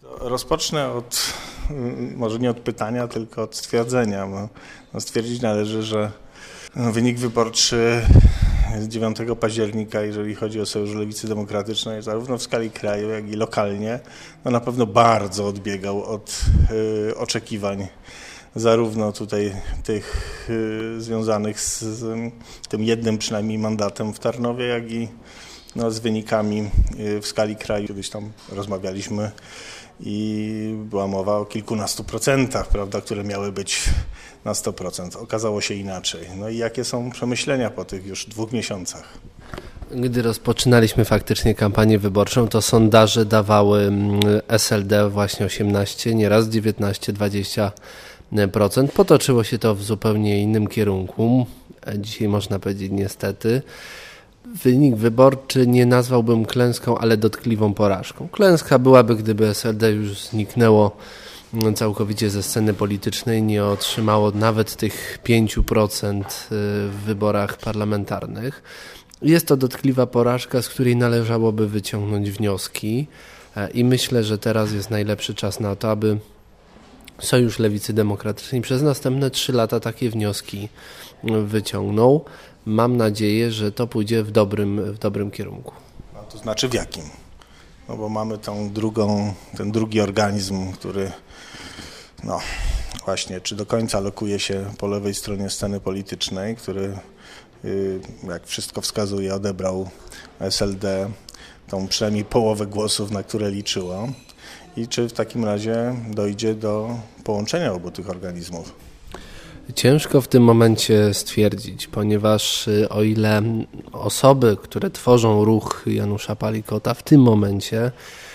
Rozpocznę może nie od pytania, tylko od stwierdzenia. Stwierdzić należy, że wynik wyborczy z 9 października, jeżeli chodzi o Sojusz Lewicy Demokratycznej, zarówno w skali kraju, jak i lokalnie, na pewno bardzo odbiegał od oczekiwań zarówno tutaj tych związanych z tym jednym przynajmniej mandatem w Tarnowie, jak i z wynikami w skali kraju. Kiedyś tam rozmawialiśmy i była mowa o kilkunastu procentach, prawda, które miały być na 100%. Okazało się inaczej. No i jakie są przemyślenia po tych już 2 miesiącach? Gdy rozpoczynaliśmy faktycznie kampanię wyborczą, to sondaże dawały SLD właśnie 18, nieraz 19-20%. Potoczyło się to w zupełnie innym kierunku. Dzisiaj można powiedzieć niestety. Wynik wyborczy nie nazwałbym klęską, ale dotkliwą porażką. Klęska byłaby, gdyby SLD już zniknęło całkowicie ze sceny politycznej, nie otrzymało nawet tych 5% w wyborach parlamentarnych. Jest to dotkliwa porażka, z której należałoby wyciągnąć wnioski i myślę, że teraz jest najlepszy czas na to, aby Sojusz Lewicy Demokratycznej przez następne 3 lata takie wnioski wyciągnął. Mam nadzieję, że to pójdzie w dobrym kierunku. A to znaczy w jakim? No bo mamy ten drugi organizm, który właśnie, czy do końca lokuje się po lewej stronie sceny politycznej, który, jak wszystko wskazuje, odebrał SLD tą przynajmniej połowę głosów, na które liczyło. I czy w takim razie dojdzie do połączenia obu tych organizmów? Ciężko w tym momencie stwierdzić, ponieważ o ile osoby, które tworzą ruch Janusza Palikota w tym momencie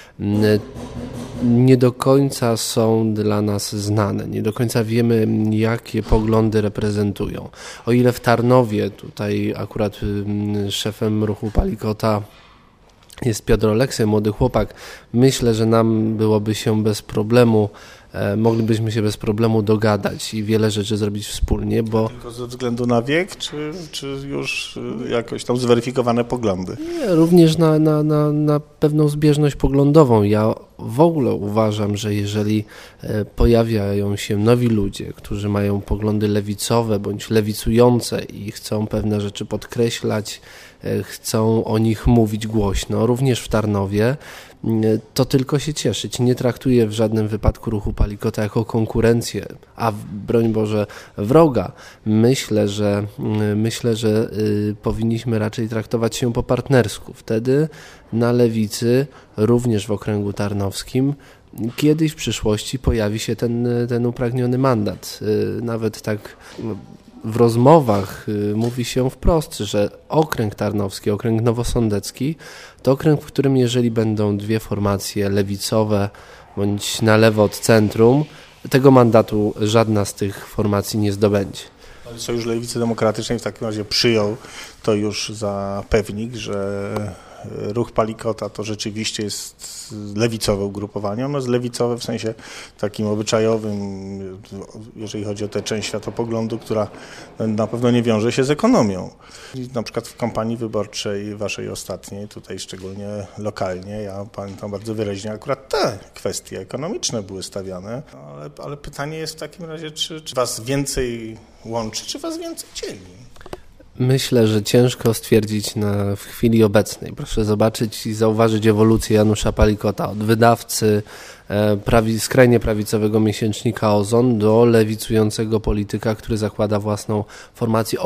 nie do końca są dla nas znane, nie do końca wiemy, jakie poglądy reprezentują. O ile w Tarnowie, tutaj akurat szefem ruchu Palikota jest Piotr Oleksy, młody chłopak, myślę, że nam byłoby się moglibyśmy się bez problemu dogadać i wiele rzeczy zrobić wspólnie, bo... Tylko ze względu na wiek, czy już jakoś tam zweryfikowane poglądy? Nie, również na pewną zbieżność poglądową. Ja w ogóle uważam, że jeżeli pojawiają się nowi ludzie, którzy mają poglądy lewicowe bądź lewicujące i chcą pewne rzeczy podkreślać, chcą o nich mówić głośno, również w Tarnowie, to tylko się cieszyć. Nie traktuję w żadnym wypadku ruchu Palikota jako konkurencję, a broń Boże wroga. Myślę, że powinniśmy raczej traktować się po partnersku. Wtedy na lewicy, również w okręgu tarnowskim, kiedyś w przyszłości pojawi się ten upragniony mandat. Nawet tak w rozmowach mówi się wprost, że okręg tarnowski, okręg nowosądecki to okręg, w którym jeżeli będą 2 formacje lewicowe bądź na lewo od centrum, tego mandatu żadna z tych formacji nie zdobędzie. Sojusz Lewicy Demokratycznej w takim razie przyjął to już za pewnik, że ruch Palikota to rzeczywiście jest lewicowe ugrupowanie. Ono jest lewicowe w sensie takim obyczajowym, jeżeli chodzi o tę część światopoglądu, która na pewno nie wiąże się z ekonomią. Na przykład w kampanii wyborczej waszej ostatniej, tutaj szczególnie lokalnie, ja pamiętam bardzo wyraźnie, akurat te kwestie ekonomiczne były stawiane, ale pytanie jest w takim razie, czy was więcej łączy, czy was więcej dzieli? Myślę, że ciężko stwierdzić w chwili obecnej. Proszę zobaczyć i zauważyć ewolucję Janusza Palikota od wydawcy skrajnie prawicowego miesięcznika Ozon do lewicującego polityka, który zakłada własną formację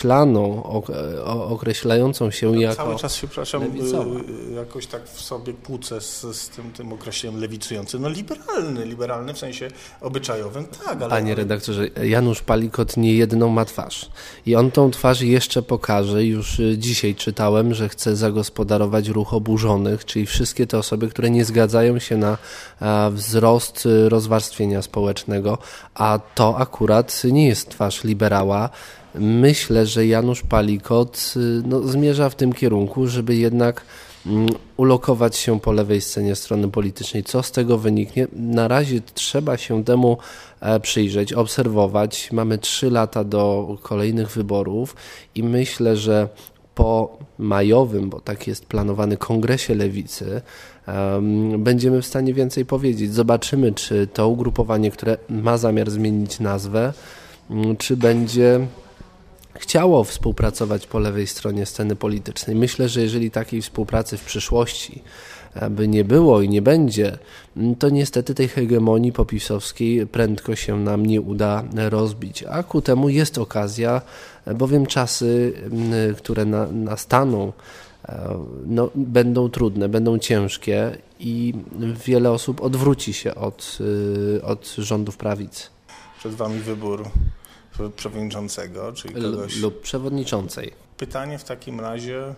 określającą się jako cały czas się, lewicowa. Jakoś tak w sobie kłócę z tym określeniem lewicujący. Liberalny w sensie obyczajowym, tak. Ale... Panie redaktorze, Janusz Palikot niejedną ma twarz i on tą twarz jeszcze pokaże. Już dzisiaj czytałem, że chce zagospodarować ruch oburzonych, czyli wszystkie te osoby, które nie zgadzają się na wzrost rozwarstwienia społecznego, a to akurat nie jest twarz liberała. Myślę, że Janusz Palikot zmierza w tym kierunku, żeby jednak ulokować się po lewej scenie strony politycznej. Co z tego wyniknie? Na razie trzeba się temu przyjrzeć, obserwować. Mamy 3 lata do kolejnych wyborów i myślę, że po majowym, bo tak jest planowany, kongresie lewicy, będziemy w stanie więcej powiedzieć. Zobaczymy, czy to ugrupowanie, które ma zamiar zmienić nazwę, czy będzie chciało współpracować po lewej stronie sceny politycznej. Myślę, że jeżeli takiej współpracy w przyszłości by nie było i nie będzie, to niestety tej hegemonii popisowskiej prędko się nam nie uda rozbić. A ku temu jest okazja, bowiem czasy, które nastaną, będą trudne, będą ciężkie i wiele osób odwróci się od rządów prawicy. Przed wami wybór przewodniczącego, czyli kogoś... Lub przewodniczącej. Pytanie w takim razie,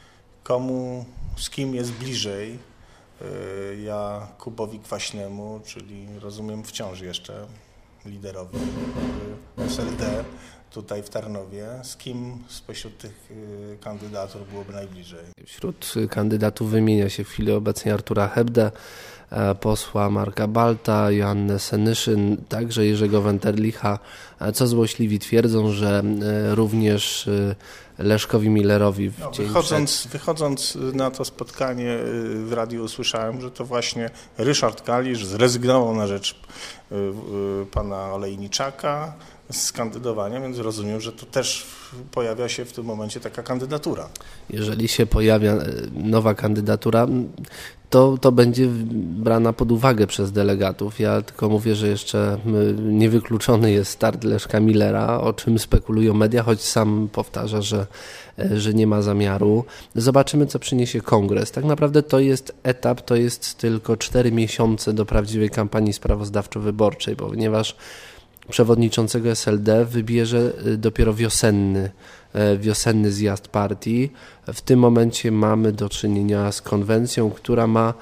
z kim jest bliżej Jakubowi Kwaśnemu, czyli rozumiem wciąż jeszcze liderowi SLD tutaj w Tarnowie, z kim spośród tych kandydatur byłoby najbliżej? Wśród kandydatów wymienia się w chwili obecnej Artura Hebdę, posła Marka Balta, Joannę Senyszyn, także Jerzego Wenterlicha, co złośliwi twierdzą, że również Leszkowi Millerowi w dzień Wychodząc na to spotkanie w radiu usłyszałem, że to właśnie Ryszard Kalisz zrezygnował na rzecz pana Olejniczaka z kandydowania, więc rozumiem, że to też pojawia się w tym momencie taka kandydatura. Jeżeli się pojawia nowa kandydatura, to będzie brana pod uwagę przez delegatów. Ja tylko mówię, że jeszcze niewykluczony jest start Leszka Millera, o czym spekulują media, choć sam powtarza, że nie ma zamiaru. Zobaczymy, co przyniesie kongres. Tak naprawdę to jest etap, to jest tylko 4 miesiące do prawdziwej kampanii sprawozdawczo-wyborczej, ponieważ przewodniczącego SLD wybierze dopiero wiosenny zjazd partii. W tym momencie mamy do czynienia z konwencją, która ma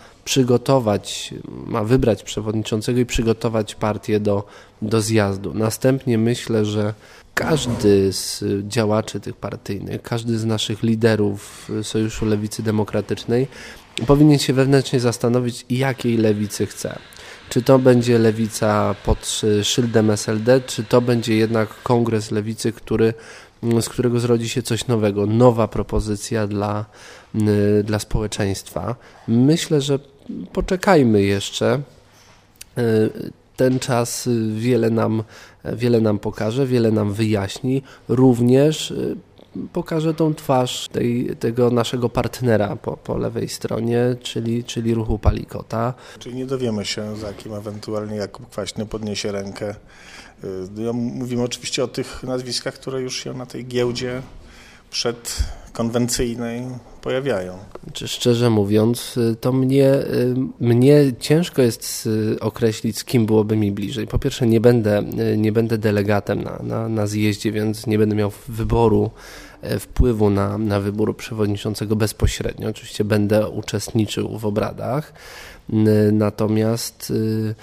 wybrać przewodniczącego i przygotować partię do zjazdu. Następnie myślę, że każdy z działaczy tych partyjnych, każdy z naszych liderów Sojuszu Lewicy Demokratycznej powinien się wewnętrznie zastanowić, jakiej lewicy chce. Czy to będzie lewica pod szyldem SLD, czy to będzie jednak kongres lewicy, z którego zrodzi się coś nowego, nowa propozycja dla społeczeństwa. Myślę, że poczekajmy jeszcze. Ten czas wiele nam pokaże, wiele nam wyjaśni. Również pokaże tą twarz tego naszego partnera po lewej stronie, czyli ruchu Palikota. Czyli nie dowiemy się, za kim ewentualnie Jakub Kwaśny podniesie rękę. Mówimy oczywiście o tych nazwiskach, które już się na tej giełdzie przedkonwencyjnej pojawiają. Szczerze mówiąc, to mnie ciężko jest określić, z kim byłoby mi bliżej. Po pierwsze, nie będę delegatem na zjeździe, więc nie będę miał wpływu na wybór przewodniczącego bezpośrednio. Oczywiście będę uczestniczył w obradach, natomiast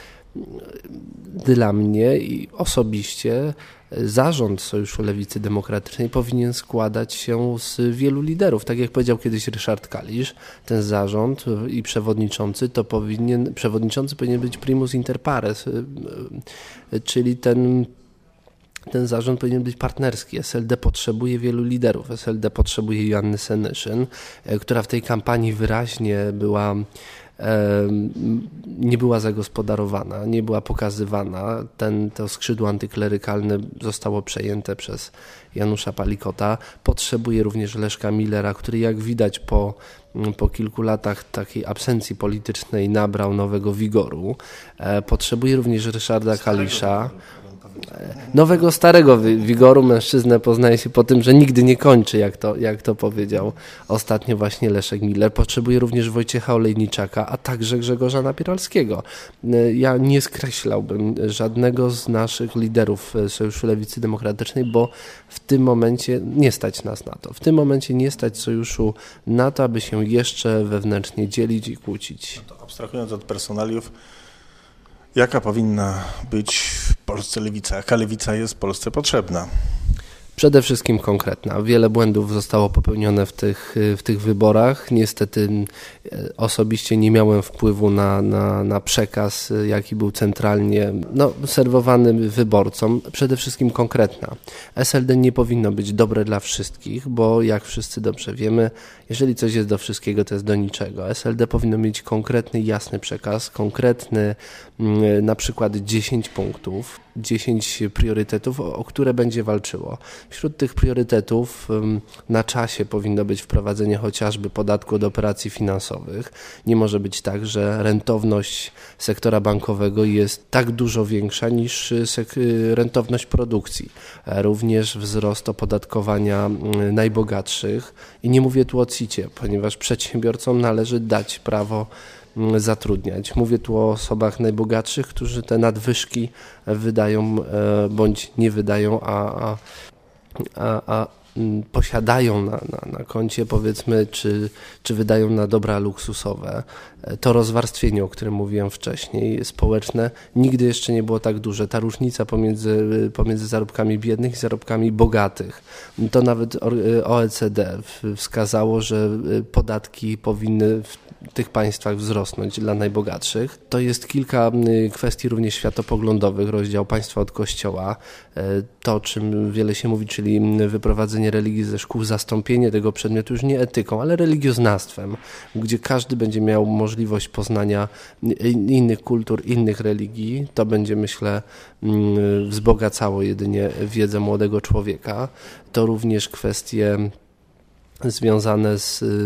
dla mnie i osobiście zarząd Sojuszu Lewicy Demokratycznej powinien składać się z wielu liderów. Tak jak powiedział kiedyś Ryszard Kalisz, ten zarząd i przewodniczący powinien być primus inter pares, czyli ten zarząd powinien być partnerski. SLD potrzebuje wielu liderów. SLD potrzebuje Joanny Senyszyn, która w tej kampanii wyraźnie nie była zagospodarowana, nie była pokazywana. To skrzydło antyklerykalne zostało przejęte przez Janusza Palikota. Potrzebuje również Leszka Millera, który jak widać po kilku latach takiej absencji politycznej nabrał nowego wigoru. Potrzebuje również Ryszarda Kalisza. Nowego, starego wigoru. Mężczyznę poznaje się po tym, że nigdy nie kończy, jak to powiedział ostatnio właśnie Leszek Miller. Potrzebuje również Wojciecha Olejniczaka, a także Grzegorza Napieralskiego. Ja nie skreślałbym żadnego z naszych liderów Sojuszu Lewicy Demokratycznej, bo w tym momencie nie stać nas na to. W tym momencie nie stać Sojuszu na to, aby się jeszcze wewnętrznie dzielić i kłócić. No to abstrahując od personaliów, jaka powinna być w Polsce lewica? Jaka lewica jest w Polsce potrzebna? Przede wszystkim konkretna. Wiele błędów zostało popełnione w tych wyborach. Niestety osobiście nie miałem wpływu na przekaz, jaki był centralnie serwowany wyborcom. Przede wszystkim konkretna. SLD nie powinno być dobre dla wszystkich, bo jak wszyscy dobrze wiemy, jeżeli coś jest do wszystkiego, to jest do niczego. SLD powinno mieć konkretny, jasny przekaz, konkretny na przykład 10 punktów, 10 priorytetów, o które będzie walczyło. Wśród tych priorytetów na czasie powinno być wprowadzenie chociażby podatku od operacji finansowych. Nie może być tak, że rentowność sektora bankowego jest tak dużo większa niż rentowność produkcji. Również wzrost opodatkowania najbogatszych i nie mówię tu o CIT-cie, ponieważ przedsiębiorcom należy dać prawo zatrudniać. Mówię tu o osobach najbogatszych, którzy te nadwyżki wydają bądź nie wydają, a posiadają na koncie, powiedzmy, czy wydają na dobra luksusowe. To rozwarstwienie, o którym mówiłem wcześniej, społeczne, nigdy jeszcze nie było tak duże. Ta różnica pomiędzy zarobkami biednych i zarobkami bogatych. To nawet OECD wskazało, że podatki powinny w tych państwach wzrosnąć dla najbogatszych. To jest kilka kwestii również światopoglądowych, rozdział państwa od kościoła. To, o czym wiele się mówi, czyli wyprowadzenie religii ze szkół, zastąpienie tego przedmiotu już nie etyką, ale religioznawstwem, gdzie każdy będzie miał możliwość poznania innych kultur, innych religii. To będzie, myślę, wzbogacało jedynie wiedzę młodego człowieka. To również kwestie związane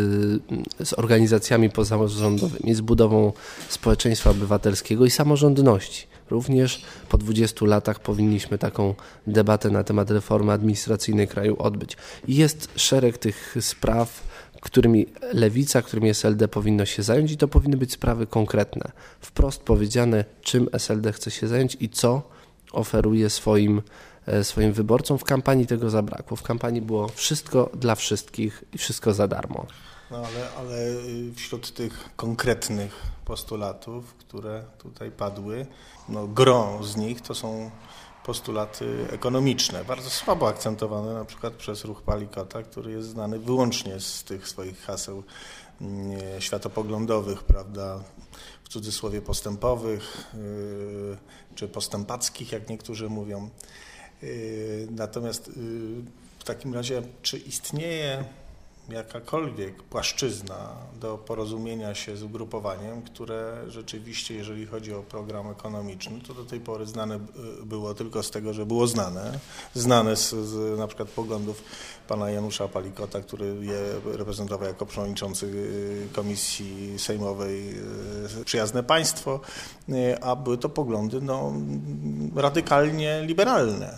z organizacjami pozarządowymi, z budową społeczeństwa obywatelskiego i samorządności. Również po 20 latach powinniśmy taką debatę na temat reformy administracyjnej kraju odbyć. Jest szereg tych spraw, którymi Lewica, którymi SLD powinno się zająć i to powinny być sprawy konkretne. Wprost powiedziane, czym SLD chce się zająć i co oferuje swoim wyborcom. W kampanii tego zabrakło. W kampanii było wszystko dla wszystkich i wszystko za darmo. No ale wśród tych konkretnych postulatów, które tutaj padły, gro z nich to są postulaty ekonomiczne, bardzo słabo akcentowane na przykład przez ruch Palikota, który jest znany wyłącznie z tych swoich haseł światopoglądowych, prawda, w cudzysłowie postępowych, czy postępackich, jak niektórzy mówią. Natomiast w takim razie, czy istnieje jakakolwiek płaszczyzna do porozumienia się z ugrupowaniem, które rzeczywiście, jeżeli chodzi o program ekonomiczny, to do tej pory znane było tylko z tego, że było znane z na przykład poglądów pana Janusza Palikota, który je reprezentował jako przewodniczący Komisji Sejmowej Przyjazne Państwo, a były to poglądy radykalnie liberalne.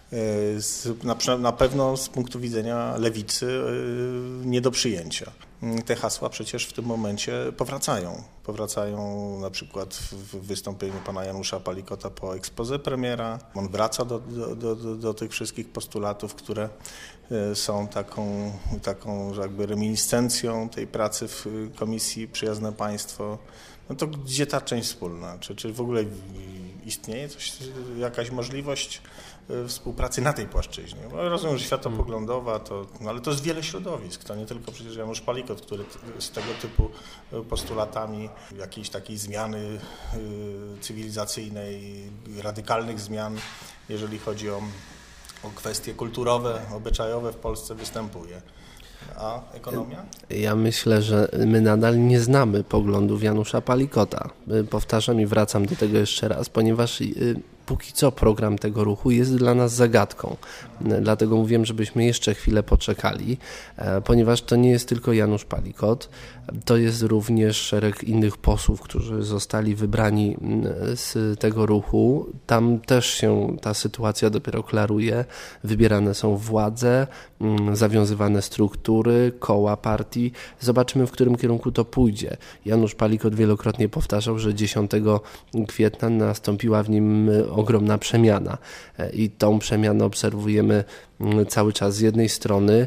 Na pewno z punktu widzenia lewicy nie do przyjęcia. Te hasła przecież w tym momencie powracają na przykład w wystąpieniu pana Janusza Palikota po exposé premiera. On wraca do tych wszystkich postulatów, które są taką jakby reminiscencją tej pracy w Komisji Przyjazne Państwo. No to gdzie ta część wspólna? Czy w ogóle istnieje jakaś możliwość współpracy na tej płaszczyźnie? Bo rozumiem, że światopoglądowa, ale to jest wiele środowisk. To nie tylko przecież Janusz Palikot, który z tego typu postulatami jakiejś takiej zmiany cywilizacyjnej, radykalnych zmian, jeżeli chodzi o kwestie kulturowe, obyczajowe w Polsce występuje. A ekonomia? Ja myślę, że my nadal nie znamy poglądów Janusza Palikota. Powtarzam i wracam do tego jeszcze raz, ponieważ póki co program tego ruchu jest dla nas zagadką. Dlatego mówiłem, żebyśmy jeszcze chwilę poczekali, ponieważ to nie jest tylko Janusz Palikot, to jest również szereg innych posłów, którzy zostali wybrani z tego ruchu. Tam też się ta sytuacja dopiero klaruje. Wybierane są władze, zawiązywane struktury, koła partii. Zobaczymy, w którym kierunku to pójdzie. Janusz Palikot wielokrotnie powtarzał, że 10 kwietnia nastąpiła w nim ogromna przemiana i tą przemianę obserwujemy cały czas. Z jednej strony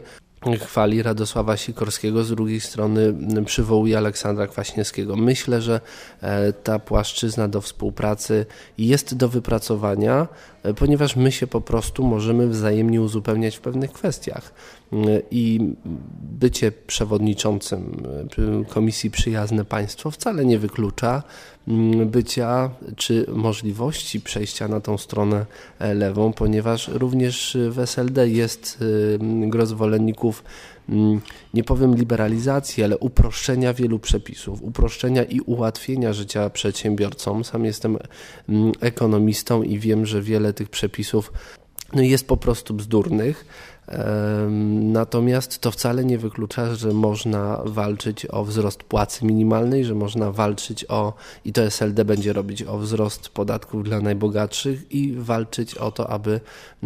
chwali Radosława Sikorskiego, z drugiej strony przywołuje Aleksandra Kwaśniewskiego. Myślę, że ta płaszczyzna do współpracy jest do wypracowania, ponieważ my się po prostu możemy wzajemnie uzupełniać w pewnych kwestiach. I bycie przewodniczącym Komisji Przyjazne Państwo wcale nie wyklucza bycia czy możliwości przejścia na tą stronę lewą, ponieważ również w SLD jest gro zwolenników, nie powiem liberalizacji, ale uproszczenia wielu przepisów, uproszczenia i ułatwienia życia przedsiębiorcom. Sam jestem ekonomistą i wiem, że wiele tych przepisów jest po prostu bzdurnych. Natomiast to wcale nie wyklucza, że można walczyć o wzrost płacy minimalnej, że można walczyć i to SLD będzie robić, o wzrost podatków dla najbogatszych i walczyć o to, aby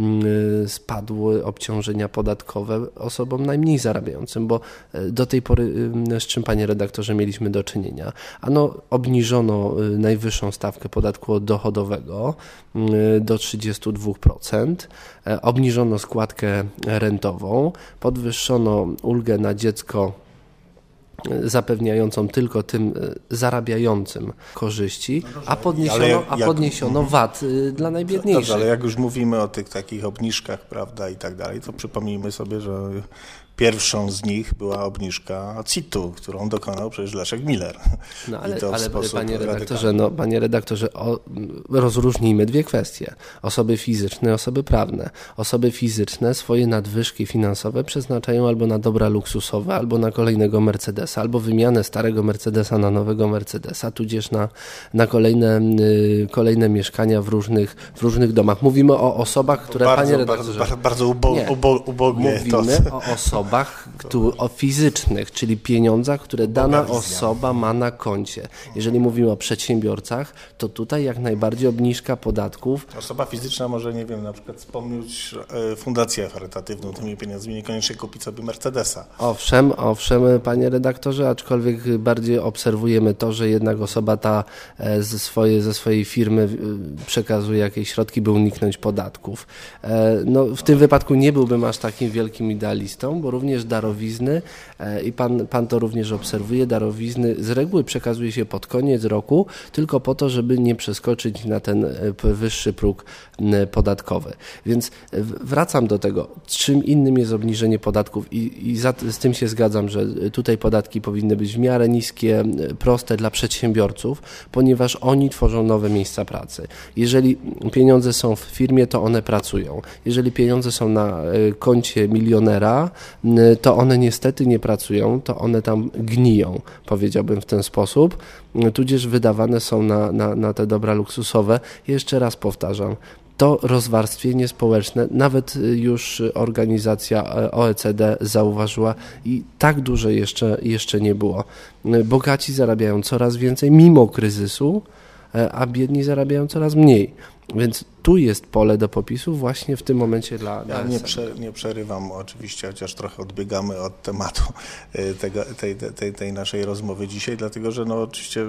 spadły obciążenia podatkowe osobom najmniej zarabiającym, bo do tej pory z czym, panie redaktorze, mieliśmy do czynienia? Obniżono najwyższą stawkę podatku dochodowego do 32%, obniżono składkę rentową, podwyższono ulgę na dziecko zapewniającą tylko tym zarabiającym korzyści, a podniesiono VAT dla najbiedniejszych. Dobrze, ale jak już mówimy o tych takich obniżkach, prawda, i tak dalej, to przypomnijmy sobie, że pierwszą z nich była obniżka CIT-u, którą dokonał przecież Leszek Miller. No ale panie redaktorze, rozróżnijmy dwie kwestie. Osoby fizyczne, osoby prawne. Osoby fizyczne swoje nadwyżki finansowe przeznaczają albo na dobra luksusowe, albo na kolejnego Mercedesa, albo wymianę starego Mercedesa na nowego Mercedesa, tudzież na kolejne mieszkania w różnych domach. Mówimy o osobach, które, panie redaktorze... Bardzo ubogie. Mówimy o osobach, o fizycznych, czyli pieniądzach, które dana osoba ma na koncie. Jeżeli mówimy o przedsiębiorcach, to tutaj jak najbardziej obniżka podatków. Osoba fizyczna może, nie wiem, na przykład wspomnieć fundację charytatywną tymi pieniędzmi, niekoniecznie kupić sobie Mercedesa. Owszem, panie redaktorze, aczkolwiek bardziej obserwujemy to, że jednak osoba ta ze swojej firmy przekazuje jakieś środki, by uniknąć podatków. W tym wypadku nie byłbym aż takim wielkim idealistą, bo również darowizny, i pan to również obserwuje, darowizny z reguły przekazuje się pod koniec roku, tylko po to, żeby nie przeskoczyć na ten wyższy próg podatkowy. Więc wracam do tego, czym innym jest obniżenie podatków i z tym się zgadzam, że tutaj podatki powinny być w miarę niskie, proste dla przedsiębiorców, ponieważ oni tworzą nowe miejsca pracy. Jeżeli pieniądze są w firmie, to one pracują. Jeżeli pieniądze są na koncie milionera, to one niestety nie pracują, to one tam gniją, powiedziałbym w ten sposób, tudzież wydawane są na te dobra luksusowe. Jeszcze raz powtarzam, to rozwarstwienie społeczne, nawet już organizacja OECD zauważyła i tak duże jeszcze nie było. Bogaci zarabiają coraz więcej mimo kryzysu, a biedni zarabiają coraz mniej. Więc tu jest pole do popisu właśnie w tym momencie dla nie przerywam oczywiście, chociaż trochę odbiegamy od tematu tej naszej rozmowy dzisiaj, dlatego że oczywiście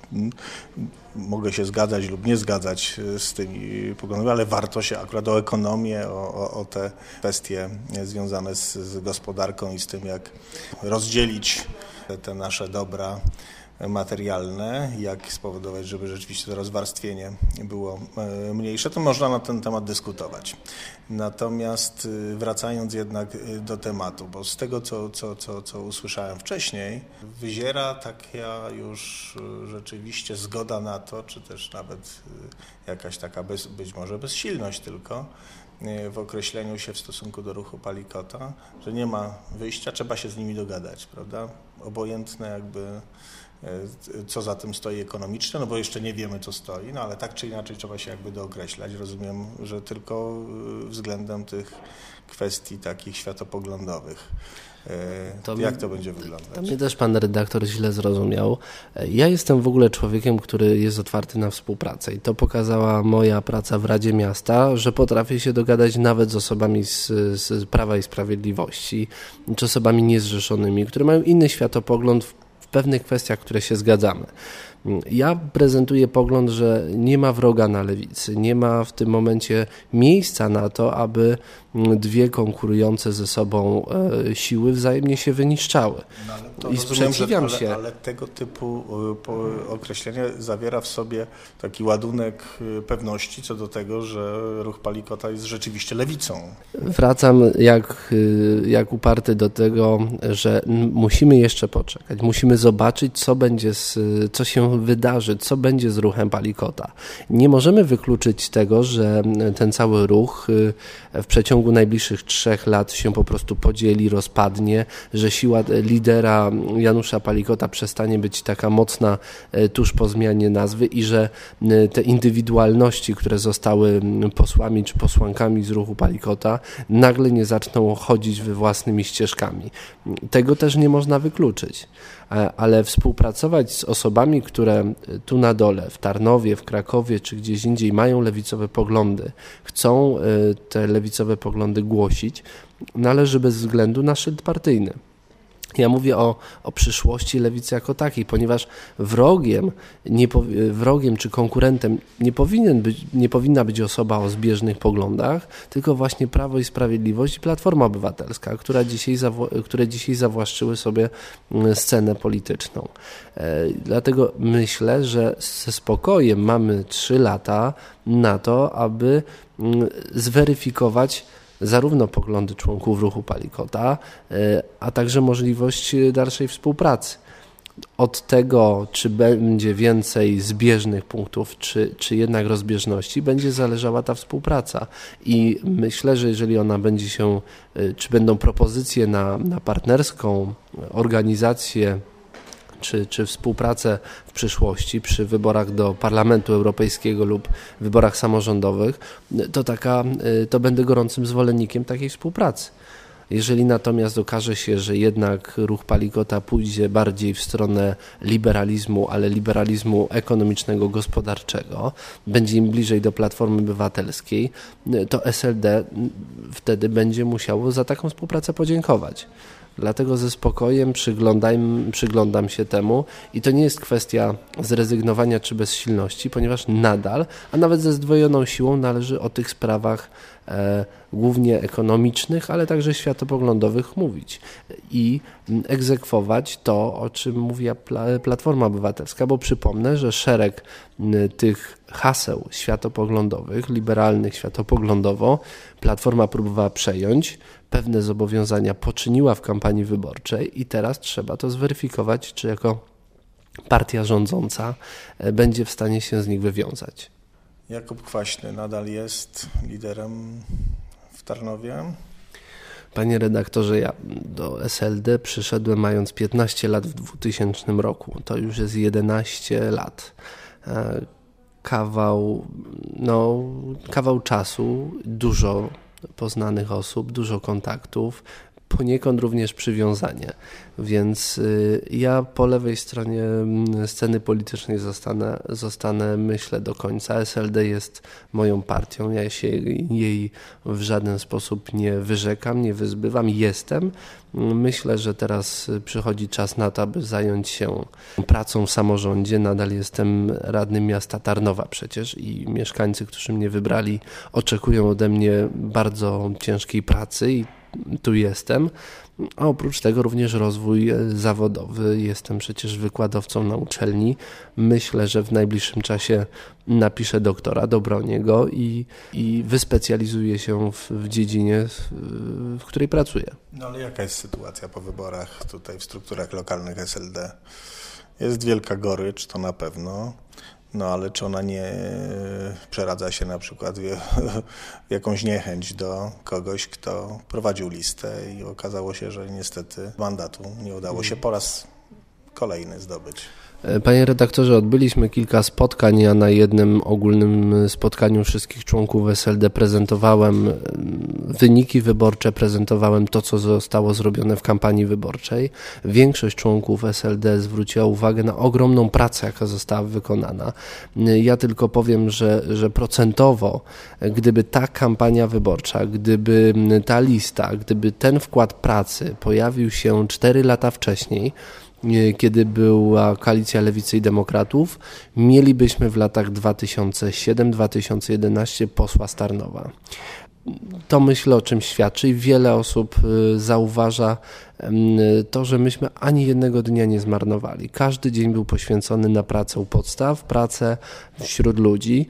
mogę się zgadzać lub nie zgadzać z tymi poglądami, ale warto się akurat o ekonomię, o te kwestie związane z gospodarką i z tym, jak rozdzielić te nasze dobra materialne, jak spowodować, żeby rzeczywiście to rozwarstwienie było mniejsze, to można na ten temat dyskutować. Natomiast wracając jednak do tematu, bo z tego, co usłyszałem wcześniej, wyziera taka już rzeczywiście zgoda na to, czy też nawet jakaś taka być może bezsilność tylko, w określeniu się w stosunku do ruchu Palikota, że nie ma wyjścia, trzeba się z nimi dogadać, prawda? Obojętne jakby co za tym stoi ekonomiczne, bo jeszcze nie wiemy, co stoi, ale tak czy inaczej trzeba się jakby dookreślać. Rozumiem, że tylko względem tych kwestii takich światopoglądowych. Jak to będzie wyglądać? To mnie też pan redaktor źle zrozumiał. Ja jestem w ogóle człowiekiem, który jest otwarty na współpracę i to pokazała moja praca w Radzie Miasta, że potrafię się dogadać nawet z osobami z Prawa i Sprawiedliwości, czy osobami niezrzeszonymi, które mają inny światopogląd w pewnych kwestiach, które się zgadzamy. Ja prezentuję pogląd, że nie ma wroga na lewicy, nie ma w tym momencie miejsca na to, aby dwie konkurujące ze sobą siły wzajemnie się wyniszczały. I sprzeciwiam się. Ale tego typu określenie zawiera w sobie taki ładunek pewności co do tego, że ruch Palikota jest rzeczywiście lewicą. Wracam jak uparty do tego, że musimy jeszcze poczekać, musimy zobaczyć, co się wydarzy, co będzie z ruchem Palikota. Nie możemy wykluczyć tego, że ten cały ruch w przeciągu najbliższych 3 lat się po prostu podzieli, rozpadnie, że siła lidera Janusza Palikota przestanie być taka mocna tuż po zmianie nazwy i że te indywidualności, które zostały posłami czy posłankami z ruchu Palikota, nagle nie zaczną chodzić własnymi ścieżkami. Tego też nie można wykluczyć. Ale współpracować z osobami, które tu na dole, w Tarnowie, w Krakowie czy gdzieś indziej mają lewicowe poglądy, chcą te lewicowe poglądy głosić, należy bez względu na szyld partyjny. Ja mówię o przyszłości lewicy jako takiej, ponieważ wrogiem czy konkurentem nie powinna być osoba o zbieżnych poglądach, tylko właśnie Prawo i Sprawiedliwość i Platforma Obywatelska, które dzisiaj zawłaszczyły sobie scenę polityczną. Dlatego myślę, że ze spokojem mamy 3 lata na to, aby zweryfikować zarówno poglądy członków ruchu Palikota, a także możliwość dalszej współpracy. Od tego, czy będzie więcej zbieżnych punktów, czy jednak rozbieżności, będzie zależała ta współpraca. I myślę, że jeżeli ona będzie czy będą propozycje na partnerską organizację, czy współpracę w przyszłości przy wyborach do Parlamentu Europejskiego lub wyborach samorządowych, to będę gorącym zwolennikiem takiej współpracy. Jeżeli natomiast okaże się, że jednak ruch Palikota pójdzie bardziej w stronę liberalizmu, ale liberalizmu ekonomicznego, gospodarczego, będzie im bliżej do Platformy Obywatelskiej, to SLD wtedy będzie musiało za taką współpracę podziękować. Dlatego ze spokojem przyglądam się temu i to nie jest kwestia zrezygnowania czy bezsilności, ponieważ nadal, a nawet ze zdwojoną siłą należy o tych sprawach głównie ekonomicznych, ale także światopoglądowych mówić i egzekwować to, o czym mówiła Platforma Obywatelska, bo przypomnę, że szereg tych haseł światopoglądowych, liberalnych światopoglądowo, Platforma próbowała przejąć, pewne zobowiązania poczyniła w kampanii wyborczej i teraz trzeba to zweryfikować, czy jako partia rządząca będzie w stanie się z nich wywiązać. Jakub Kwaśny nadal jest liderem w Tarnowie? Panie redaktorze, ja do SLD przyszedłem mając 15 lat w 2000 roku. To już jest 11 lat. Kawał czasu, dużo poznanych osób, dużo kontaktów, poniekąd również przywiązanie. Więc ja po lewej stronie sceny politycznej zostanę, myślę, do końca. SLD jest moją partią. Ja się jej w żaden sposób nie wyrzekam, nie wyzbywam. Jestem. Myślę, że teraz przychodzi czas na to, aby zająć się pracą w samorządzie. Nadal jestem radnym miasta Tarnowa przecież i mieszkańcy, którzy mnie wybrali, oczekują ode mnie bardzo ciężkiej pracy i tu jestem, a oprócz tego również rozwój zawodowy. Jestem przecież wykładowcą na uczelni. Myślę, że w najbliższym czasie napiszę doktorat, obronię go i wyspecjalizuję się w dziedzinie, w której pracuję. No ale jaka jest sytuacja po wyborach tutaj w strukturach lokalnych SLD? Jest wielka gorycz, to na pewno. No ale czy ona nie przeradza się na przykład w jakąś niechęć do kogoś, kto prowadził listę i okazało się, że niestety mandatu nie udało się po raz kolejny zdobyć? Panie redaktorze, odbyliśmy kilka spotkań. Ja na jednym ogólnym spotkaniu wszystkich członków SLD prezentowałem wyniki wyborcze, prezentowałem to, co zostało zrobione w kampanii wyborczej. Większość członków SLD zwróciła uwagę na ogromną pracę, jaka została wykonana. Ja tylko powiem, że procentowo, gdyby ta kampania wyborcza, gdyby ta lista, gdyby ten wkład pracy pojawił się 4 lata wcześniej, kiedy była koalicja Lewicy i Demokratów, mielibyśmy w latach 2007-2011 posła z Tarnowa. To myślę, o czym świadczy i wiele osób zauważa to, że myśmy ani jednego dnia nie zmarnowali. Każdy dzień był poświęcony na pracę u podstaw, pracę wśród ludzi.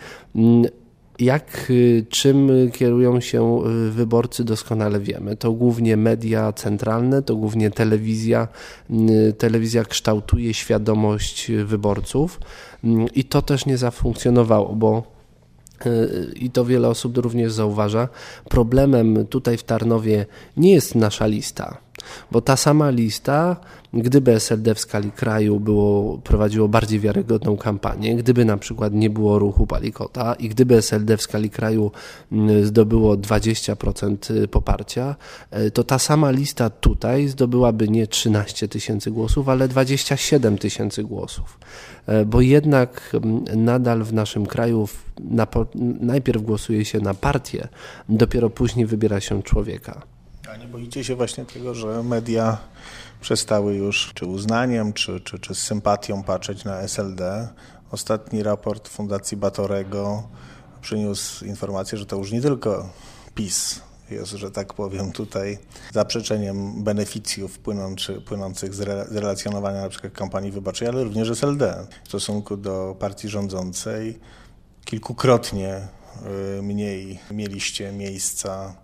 Czym kierują się wyborcy, doskonale wiemy. To głównie media centralne, to głównie telewizja. Telewizja kształtuje świadomość wyborców i to też nie zafunkcjonowało, bo i to wiele osób również zauważa, problemem tutaj w Tarnowie nie jest nasza lista, bo ta sama lista, gdyby SLD w skali kraju prowadziło bardziej wiarygodną kampanię, gdyby na przykład nie było ruchu Palikota i gdyby SLD w skali kraju zdobyło 20% poparcia, to ta sama lista tutaj zdobyłaby nie 13 tysięcy głosów, ale 27 tysięcy głosów. Bo jednak nadal w naszym kraju najpierw głosuje się na partię, dopiero później wybiera się człowieka. A nie boicie się właśnie tego, że media przestały już czy uznaniem, czy z sympatią patrzeć na SLD? Ostatni raport Fundacji Batorego przyniósł informację, że to już nie tylko PiS jest, że tak powiem, tutaj zaprzeczeniem beneficjów płynących z relacjonowania na przykład kampanii wyborczej, ale również SLD. W stosunku do partii rządzącej kilkukrotnie mniej mieliście miejsca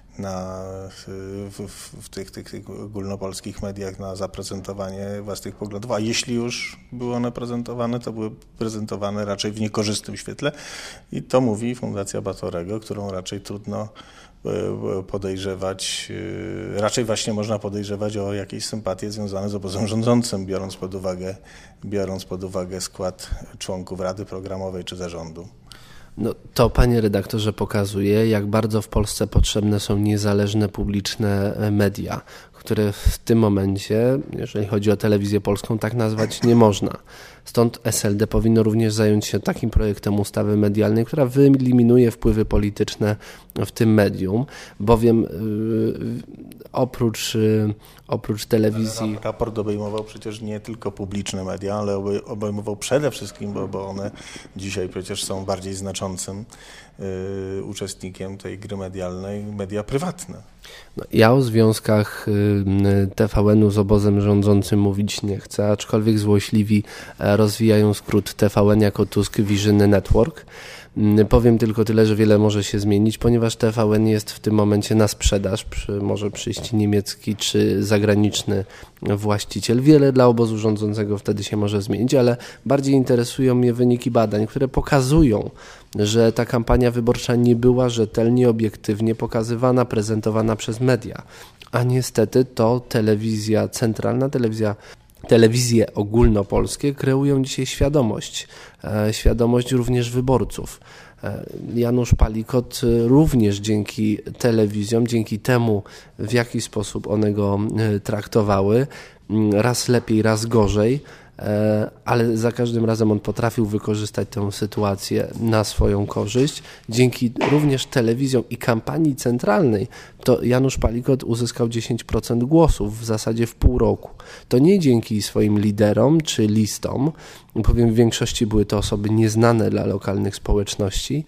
w tych ogólnopolskich mediach na zaprezentowanie własnych poglądów, a jeśli już były one prezentowane, to były prezentowane raczej w niekorzystnym świetle i to mówi Fundacja Batorego, którą raczej trudno podejrzewać, raczej właśnie można podejrzewać o jakieś sympatie związane z obozem rządzącym, biorąc pod uwagę skład członków Rady Programowej czy zarządu. No, to, panie redaktorze, pokazuje, jak bardzo w Polsce potrzebne są niezależne, publiczne media, które w tym momencie, jeżeli chodzi o telewizję polską, tak nazwać nie można. Stąd SLD powinno również zająć się takim projektem ustawy medialnej, która wyeliminuje wpływy polityczne w tym medium, bowiem oprócz telewizji... Raport obejmował przecież nie tylko publiczne media, ale obejmował przede wszystkim, bo one dzisiaj przecież są bardziej znaczącym uczestnikiem tej gry medialnej, media prywatne. No, ja o związkach TVN-u z obozem rządzącym mówić nie chcę, aczkolwiek złośliwi rozwijają skrót TVN jako Tusk Vision Network. Powiem tylko tyle, że wiele może się zmienić, ponieważ TVN jest w tym momencie na sprzedaż, może przyjść niemiecki czy zagraniczny właściciel. Wiele dla obozu rządzącego wtedy się może zmienić, ale bardziej interesują mnie wyniki badań, które pokazują, że ta kampania wyborcza nie była rzetelnie, obiektywnie pokazywana, prezentowana przez media. A niestety to telewizja centralna, telewizje ogólnopolskie kreują dzisiaj świadomość również wyborców. Janusz Palikot również dzięki telewizjom, dzięki temu, w jaki sposób one go traktowały, raz lepiej, raz gorzej, ale za każdym razem on potrafił wykorzystać tę sytuację na swoją korzyść. Dzięki również telewizjom i kampanii centralnej to Janusz Palikot uzyskał 10% głosów w zasadzie w pół roku. To nie dzięki swoim liderom czy listom, powiem, w większości były to osoby nieznane dla lokalnych społeczności,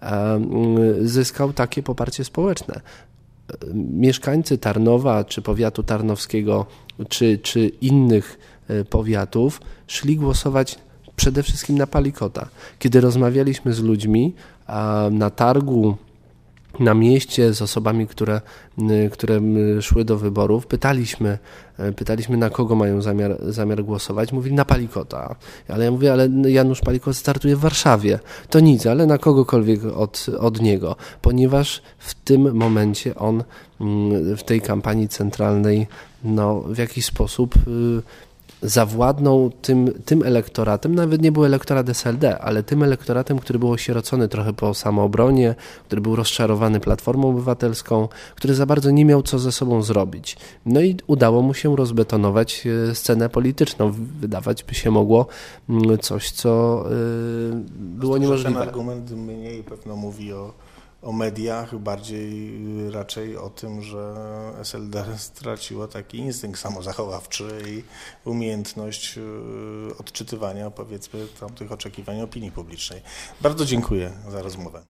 zyskał takie poparcie społeczne. Mieszkańcy Tarnowa czy powiatu tarnowskiego czy innych powiatów szli głosować przede wszystkim na Palikota. Kiedy rozmawialiśmy z ludźmi na targu, na mieście, z osobami, które szły do wyborów, pytaliśmy, na kogo mają zamiar głosować. Mówili na Palikota. Ale ja mówię, ale Janusz Palikot startuje w Warszawie. To nic, ale na kogokolwiek od niego. Ponieważ w tym momencie on w tej kampanii centralnej w jakiś sposób zawładnął tym elektoratem, nawet nie był elektorat SLD, ale tym elektoratem, który był osierocony trochę po samoobronie, który był rozczarowany Platformą Obywatelską, który za bardzo nie miał co ze sobą zrobić. No i udało mu się rozbetonować scenę polityczną. Wydawać by się mogło coś, co było niemożliwe. Ten argument mniej pewno mówi o mediach, bardziej raczej o tym, że SLD straciło taki instynkt samozachowawczy i umiejętność odczytywania, powiedzmy, tamtych oczekiwań opinii publicznej. Bardzo dziękuję za rozmowę.